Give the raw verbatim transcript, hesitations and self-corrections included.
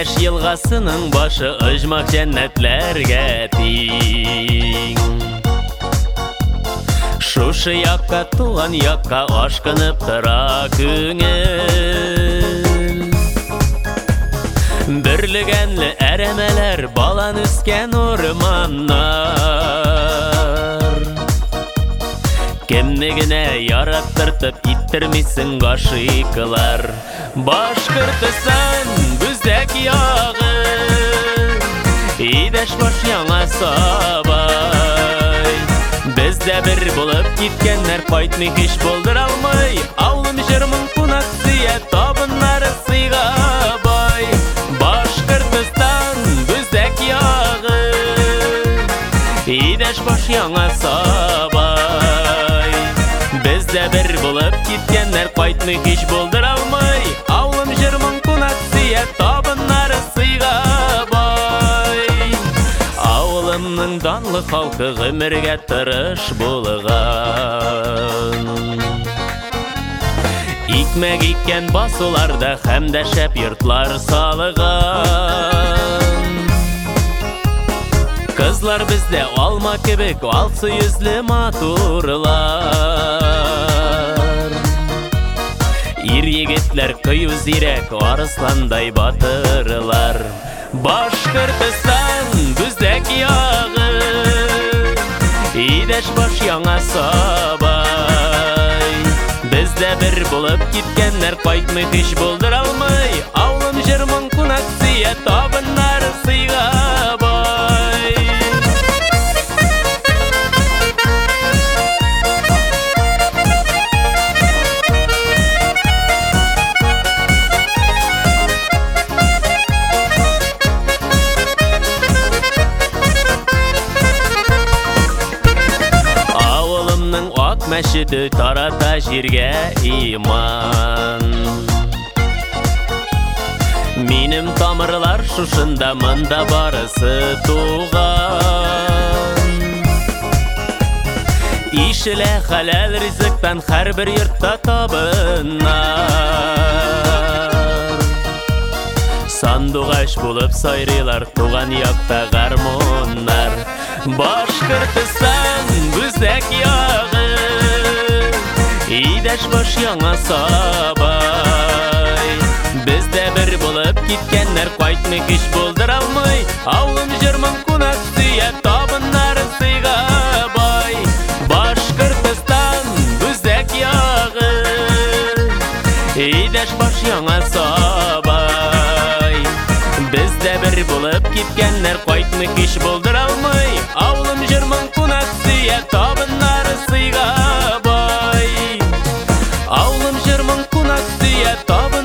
Идеш елғасының башы ұжмақ жәннәтләргә тиң. Шушы якка туған якка ашкынып тора күңел. Бірлігәнлі әрәмәләр балан үскен орманнар. Кемне генә яраттыртып иттермисең гашыйкылар. Башкортстан бүздәк ягы, идеш баш яңа сабай. Бездә бер булып киткәннәр кайтмый һич булдыра алмый. Авылым җырмын кунак сөя, табыннары сыйга бай. Башкортстан бүздәк ягы, идеш баш яңа сабай. Бездә бер булып киткәннәр кайтмый һич булдыра алмый. Авылым җырмын кунак сөя, табыннары сыйга бай. Авылымның данлы халкы гомергә тырыш булган. Икмәк иккән басуларда һәм дә шәп йортлар салыган. Кызлар бездә алма кебек алсы йөзле матурлар. Ир егетләр кыю зирәк арысландай батырлар. Башкортстан бүздәк ягы, идеш баш яңа сабай. Бездә бер булып киткәннәр кайтмый һич булдыра алмый. Авылым җырмын кунак сөя, табыннары сыйга бай. Ак мәчете тарата җиргә иман. Минем тамырлар шушында, монда барысы туган. Ишелә хәләл ризыктан һәрбер йортта табыннар. Сандугач булып сайрыйлар туган якта гармоннар. Башкортстан бүздәк ягы, идеш баш яңа сабай. Бездә бер булып киткәннәр кайтмый һич булдыра алмый. Авылым җырмын кунак сөя, табыннары сыйга бай. Башкортстан бүздәк ягы, идеш баш яңа сабай. Бездә бер булып киткәннәр кайтмый һич булдыра алмый. Авылым җырмын кунак сөя, табыннары сыйга бай. Авылым җырмын кунак сөя, табын